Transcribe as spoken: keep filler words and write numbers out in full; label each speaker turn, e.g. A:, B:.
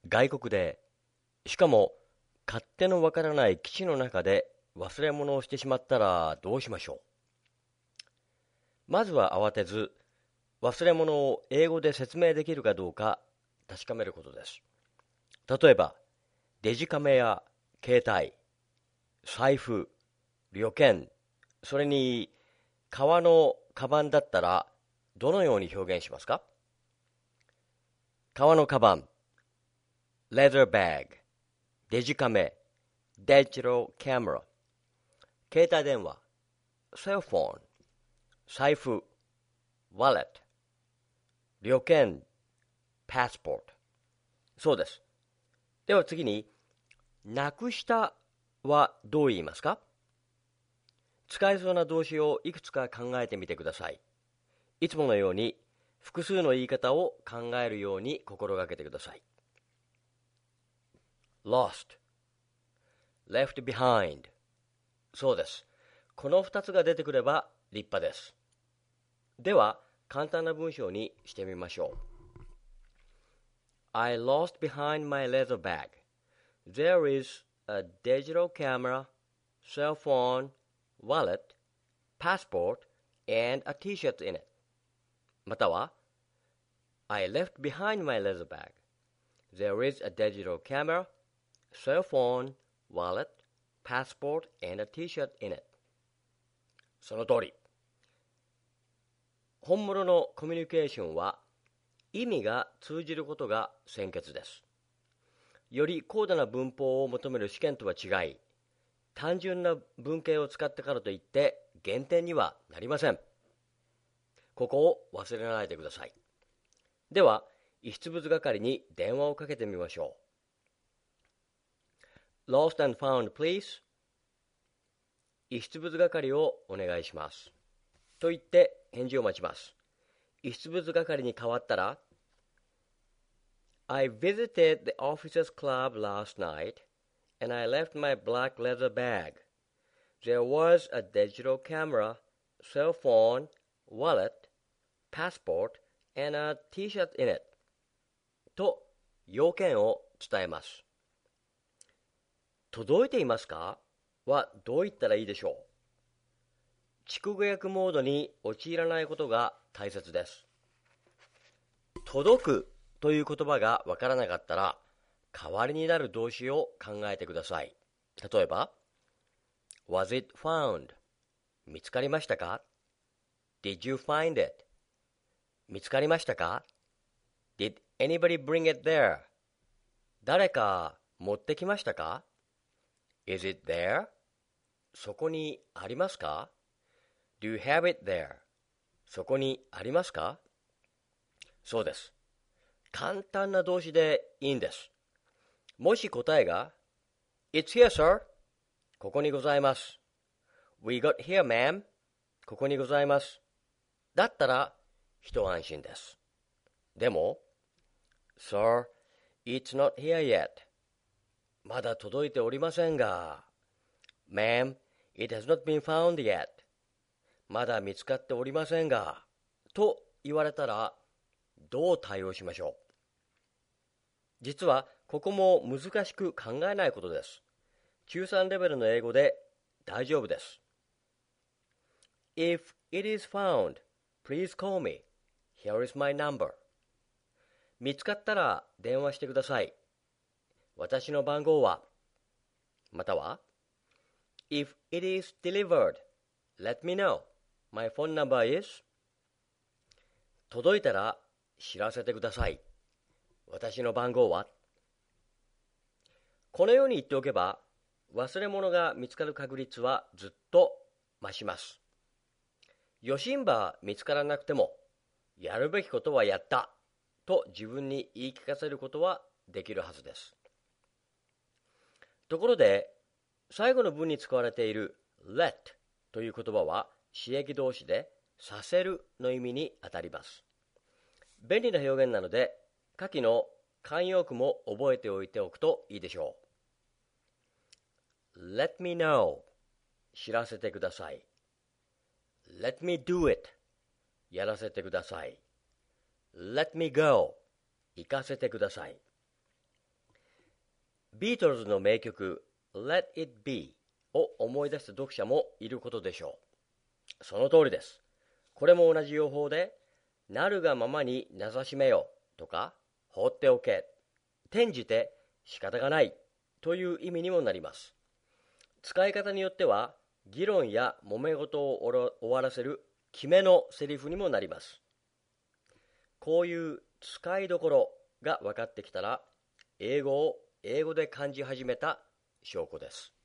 A: 外国で、しかも勝手のわからない基地の中で忘れ物をしてしまったらどうしましょう。まずは慌てず、忘れ物を英語で説明できるかどうか確かめることです。例えば、デジカメや携帯、財布、旅券、それに革のカバンだったらどのように表現しますか？革のカバン、leather bag、デジカメ、digital camera、携帯電話、cell phone、財布、wallet、旅券、passport。そうです。では次に、なくしたはどう言いますか？使えそうな動詞をいくつか考えてみてください。いつものように複数の言い方を考えるように心がけてください。lost、left behind。そうです。このふたつが出てくれば立派です。では、簡単な文章にしてみましょう。I lost behind my leather bag. There is a digital camera, cell phone, wallet, passport, and a T-shirt in it. または I left behind my leather bag. There is a digital camera, cell phone, wallet, passport, and a T-shirt in it. その通り。本物のコミュニケーションは意味が通じることが先決です。より高度な文法を求める試験とは違い、単純な文型を使ったからといって減点にはなりません。ここを忘れないでください。では、遺失物係に電話をかけてみましょう。Lost and found, please. 遺失物係をお願いします。と言って返事を待ちます。遺失物係に変わったら、I visited the officers club last night and I left my black leather bag. There was a digital camera, cell phone, wallet, passport, and a T-shirt in it. と要件を伝えます。届いていますかはどう言ったらいいでしょう。筑語訳モードに陥らないことが大切です。届くという言葉がわからなかったら、代わりになる動詞を考えてください。例えば、Was it found? 見つかりましたか？ Did you find it? 見つかりましたか？ Did anybody bring it there? 誰か持ってきましたか？ Is it there? そこにありますか？ Do you have it there? そこにありますか？そうです。簡単な動詞でいいんです。もし答えが It's here, sir. ここにございます。We got here, ma'am. ここにございます。だったら一安心です。でも Sir, it's not here yet. まだ届いておりませんが Ma'am, it has not been found yet. まだ見つかっておりませんがと言われたらどう対応しましょう。実はここも難しく考えないことです。中さんレベルの英語で大丈夫です。If it is found, please call me. Here is my number. 見つかったら電話してください。私の番号は。または If it is delivered, let me know. My phone number is. 届いたら知らせてください。私の番号は。このように言っておけば、忘れ物が見つかる確率はずっと増します。よしんば見つからなくても、やるべきことはやったと自分に言い聞かせることはできるはずです。ところで、最後の文に使われている let という言葉は詞液動詞でさせるの意味にあたります。便利な表現なので、下記の慣用句も覚えておいておくといいでしょう。Let me know 知らせてください。Let me do it やらせてください。Let me go 行かせてください。 ビートルズの名曲 Let It Be を思い出す読者もいることでしょう。その通りです。これも同じ用法で、なるがままになさしめよとか、放っておけ、転じて仕方がないという意味にもなります。使い方によっては、議論や揉め事を終わらせる決めのセリフにもなります。こういう使いどころが分かってきたら、英語を英語で感じ始めた証拠です。